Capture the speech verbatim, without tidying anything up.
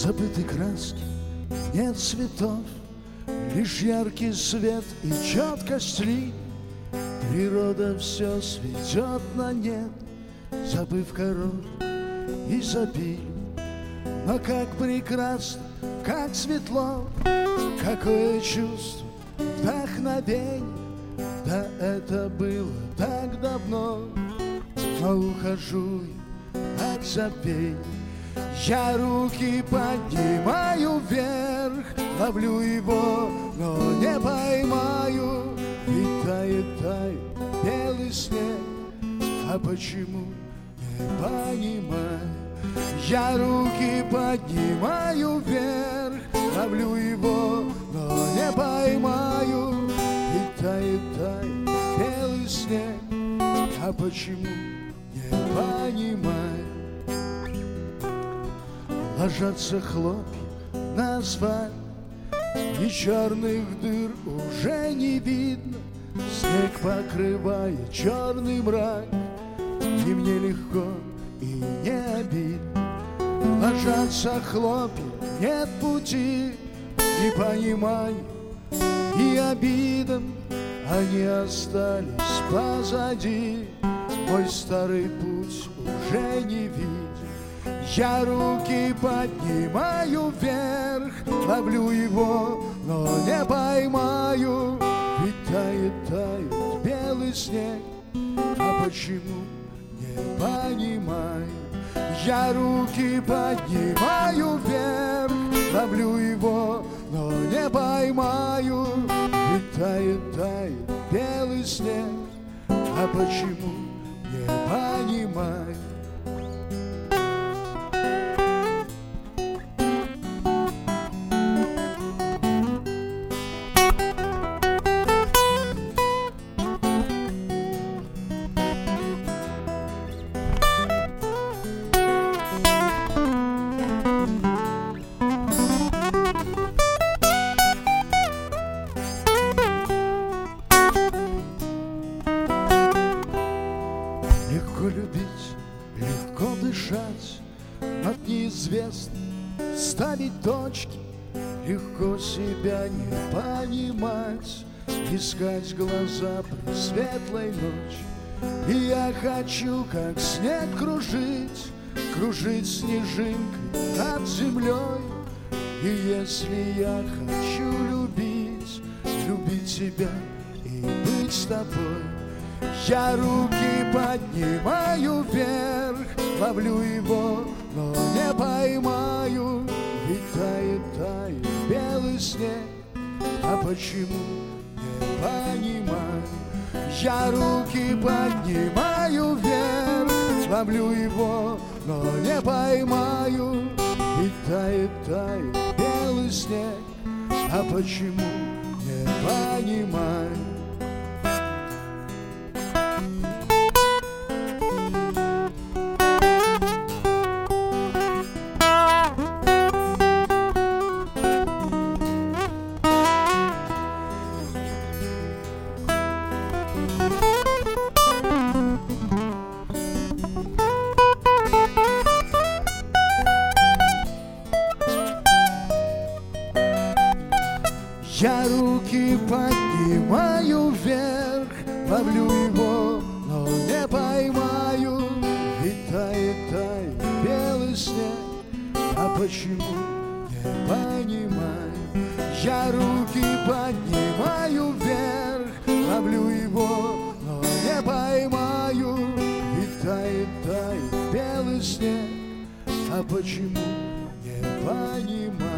Забыты краски, нет цветов, лишь яркий свет и четкость линий. Природа все сведет на нет, забыв король и забили. Но как прекрасно, как светло, какое чувство, вдохновение. Да это было так давно, но ухожу я от забвений. Я руки поднимаю вверх, ловлю его, но не поймаю. И тает, тает белый снег, а почему, не понимаю. Я руки поднимаю вверх, ловлю его, но не поймаю. И тает, тает белый снег, а почему, не понимаю. Ложатся хлопья на асфальт, и черных дыр уже не видно. Снег покрывает черный мрак, и мне легко и не обидно. Ложатся хлопья, нет пути, не понимаю и обидам. Они остались позади, мой старый путь уже не виден. Я руки поднимаю вверх, ловлю его, но не поймаю. Ведь тает, тает белый снег, а почему, не понимаю. Я руки поднимаю вверх, ловлю его, но не поймаю. Ведь тает, тает белый снег, а почему, не понимаю. Легко любить, легко дышать, над неизвестным ставить точки. Легко себя не понимать, искать глаза при светлой ночи. И я хочу, как снег, кружить, кружить снежинкой над землей. И если я хочу любить, любить тебя и быть с тобой, я руки поднимаю вверх, ловлю его, но не поймаю. Ведь тает, тает белый снег, а почему, не понимаю. Я руки поднимаю вверх, ловлю его, но не поймаю. Ведь тает, тает белый снег, а почему, не понимаю. Я руки поднимаю вверх, ловлю его, но не поймаю. Ведь тает, тает белый снег, а почему, не понимаю. Я руки поднимаю вверх, ловлю его, но не поймаю. Ведь тает, тает белый снег, а почему, не понимаю.